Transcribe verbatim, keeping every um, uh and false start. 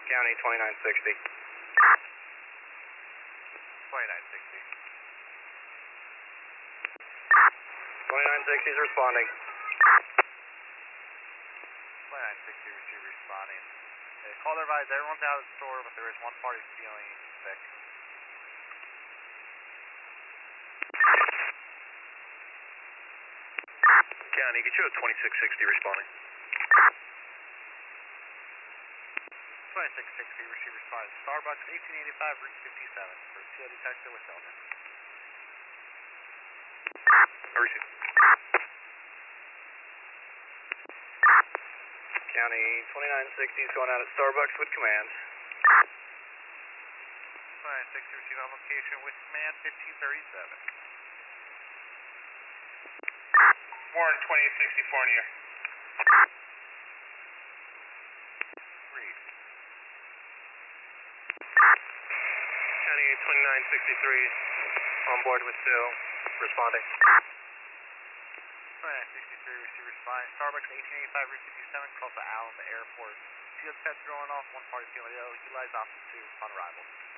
County twenty-nine sixty. twenty-nine sixty. twenty-nine sixty is responding. twenty-nine sixty receive responding. Okay, call their advise, everyone's out of the store, but there is one party feeling sick. County, get you a twenty-six sixty responding. twenty-six sixty receive responding. Starbucks eighteen eighty-five Route fifty-seven for C O detector with Delta. Receive. County twenty-nine sixty is going out at Starbucks with command. twenty-nine sixty receive on location with command fifteen thirty-seven. Warren twenty-eight sixty-four in here. Read. County twenty-nine sixty-three on board with two, responding. twenty-nine sixty-three receive responding. Starbucks eighteen eighty-five Route fifty-seven across the Allen, the airport. C O detector going off, one party feeling ill. Utilize option two on arrival.